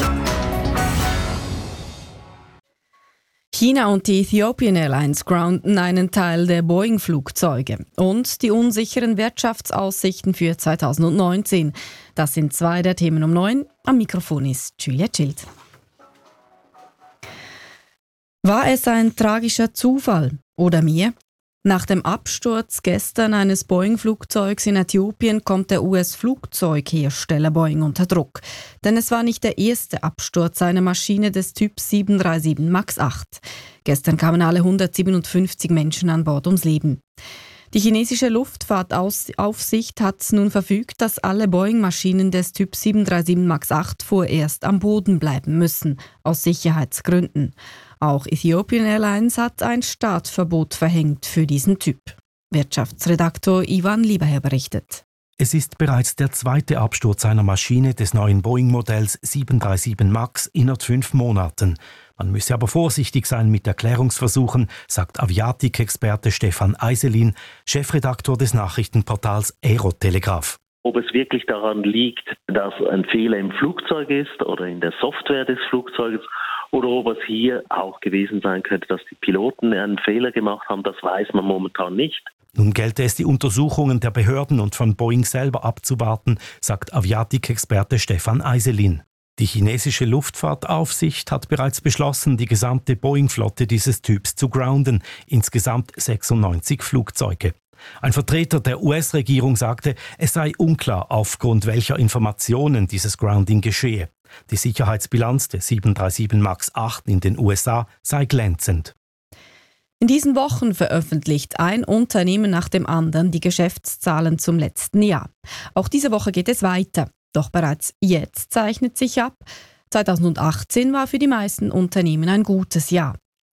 China und die Ethiopian Airlines grounden einen Teil der Boeing-Flugzeuge und die unsicheren Wirtschaftsaussichten für 2019. Das sind zwei der Themen um 9. Am Mikrofon ist Julia Schild. War es ein tragischer Zufall oder mehr? Nach dem Absturz gestern eines Boeing-Flugzeugs in Äthiopien kommt der US-Flugzeughersteller Boeing unter Druck. Denn es war nicht der erste Absturz einer Maschine des Typs 737 MAX 8. Gestern kamen alle 157 Menschen an Bord ums Leben. Die chinesische Luftfahrtaufsicht hat nun verfügt, dass alle Boeing-Maschinen des Typ 737 MAX 8 vorerst am Boden bleiben müssen, aus Sicherheitsgründen. Auch Ethiopian Airlines hat ein Startverbot verhängt für diesen Typ. Wirtschaftsredaktor Ivan Lieberherr berichtet. Es ist bereits der zweite Absturz einer Maschine des neuen Boeing-Modells 737 MAX innerhalb 5 Monaten. Man müsse aber vorsichtig sein mit Erklärungsversuchen, sagt Aviatik-Experte Stefan Eiselin, Chefredaktor des Nachrichtenportals Aerotelegraph. Ob es wirklich daran liegt, dass ein Fehler im Flugzeug ist oder in der Software des Flugzeuges oder ob es hier auch gewesen sein könnte, dass die Piloten einen Fehler gemacht haben, das weiß man momentan nicht. Nun gelte es, die Untersuchungen der Behörden und von Boeing selber abzuwarten, sagt Aviatik-Experte Stefan Eiselin. Die chinesische Luftfahrtaufsicht hat bereits beschlossen, die gesamte Boeing-Flotte dieses Typs zu grounden, insgesamt 96 Flugzeuge. Ein Vertreter der US-Regierung sagte, es sei unklar, aufgrund welcher Informationen dieses Grounding geschehe. Die Sicherheitsbilanz der 737 MAX 8 in den USA sei glänzend. In diesen Wochen veröffentlicht ein Unternehmen nach dem anderen die Geschäftszahlen zum letzten Jahr. Auch diese Woche geht es weiter. Doch bereits jetzt zeichnet sich ab, 2018 war für die meisten Unternehmen ein gutes Jahr.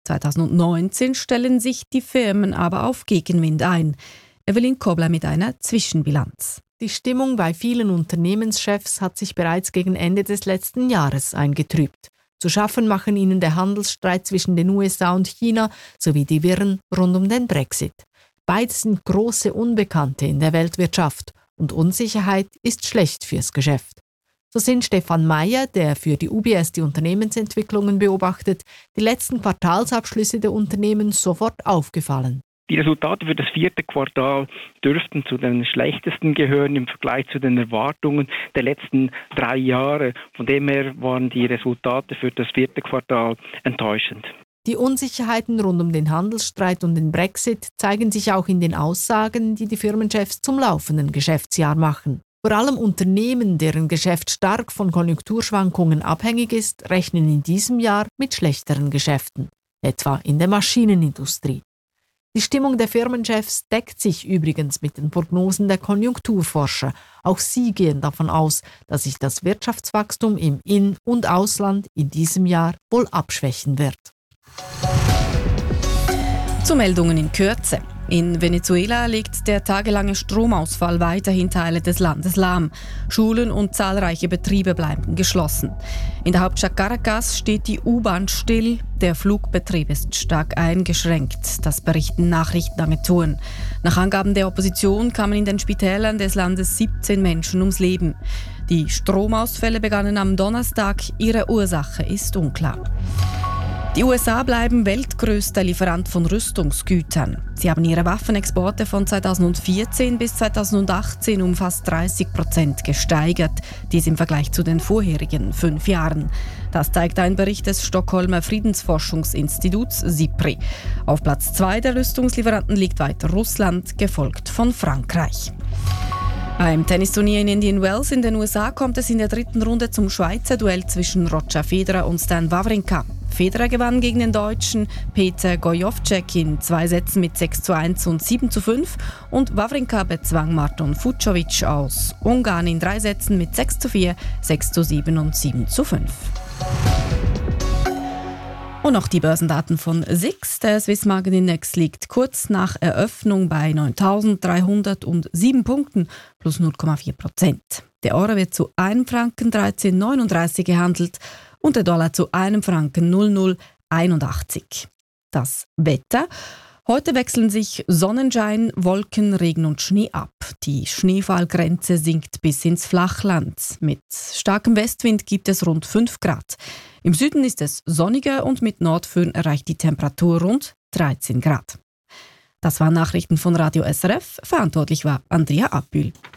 2019 stellen sich die Firmen aber auf Gegenwind ein. Evelyn Kobler mit einer Zwischenbilanz. Die Stimmung bei vielen Unternehmenschefs hat sich bereits gegen Ende des letzten Jahres eingetrübt. Zu schaffen machen ihnen der Handelsstreit zwischen den USA und China sowie die Wirren rund um den Brexit. Beides sind große Unbekannte in der Weltwirtschaft und Unsicherheit ist schlecht fürs Geschäft. So sind Stefan Meyer, der für die UBS die Unternehmensentwicklungen beobachtet, die letzten Quartalsabschlüsse der Unternehmen sofort aufgefallen. Die Resultate für das 4. Quartal dürften zu den schlechtesten gehören im Vergleich zu den Erwartungen der letzten 3 Jahre. Von dem her waren die Resultate für das 4. Quartal enttäuschend. Die Unsicherheiten rund um den Handelsstreit und den Brexit zeigen sich auch in den Aussagen, die die Firmenchefs zum laufenden Geschäftsjahr machen. Vor allem Unternehmen, deren Geschäft stark von Konjunkturschwankungen abhängig ist, rechnen in diesem Jahr mit schlechteren Geschäften, etwa in der Maschinenindustrie. Die Stimmung der Firmenchefs deckt sich übrigens mit den Prognosen der Konjunkturforscher. Auch sie gehen davon aus, dass sich das Wirtschaftswachstum im In- und Ausland in diesem Jahr wohl abschwächen wird. Zu Meldungen in Kürze. In Venezuela legt der tagelange Stromausfall weiterhin Teile des Landes lahm. Schulen und zahlreiche Betriebe bleiben geschlossen. In der Hauptstadt Caracas steht die U-Bahn still. Der Flugbetrieb ist stark eingeschränkt. Das berichten Nachrichtenagenturen. Nach Angaben der Opposition kamen in den Spitälern des Landes 17 Menschen ums Leben. Die Stromausfälle begannen am Donnerstag. Ihre Ursache ist unklar. Die USA bleiben weltgrößter Lieferant von Rüstungsgütern. Sie haben ihre Waffenexporte von 2014 bis 2018 um fast 30% gesteigert, dies im Vergleich zu den vorherigen 5 Jahren. Das zeigt ein Bericht des Stockholmer Friedensforschungsinstituts SIPRI. Auf Platz 2 der Rüstungslieferanten liegt weiter Russland, gefolgt von Frankreich. Beim Tennisturnier in Indian Wells in den USA kommt es in der 3. Runde zum Schweizer Duell zwischen Roger Federer und Stan Wawrinka. Federer gewann gegen den Deutschen Peter Gojowczyk in 2 Sätzen mit 6:1 und 7:5 und Wawrinka bezwang Marton Fucsovics aus Ungarn in 3 Sätzen mit 6:4, 6:7 und 7:5. Und noch die Börsendaten von SIX. Der Swiss Market Index liegt kurz nach Eröffnung bei 9.307 Punkten plus 0,4%. Der Euro wird zu 1 Franken 13,39 gehandelt und der Dollar zu 1 Franken 0,081. Das Wetter. Heute wechseln sich Sonnenschein, Wolken, Regen und Schnee ab. Die Schneefallgrenze sinkt bis ins Flachland. Mit starkem Westwind gibt es rund 5 Grad. Im Süden ist es sonniger und mit Nordföhn erreicht die Temperatur rund 13 Grad. Das waren Nachrichten von Radio SRF. Verantwortlich war Andrea Abbühl.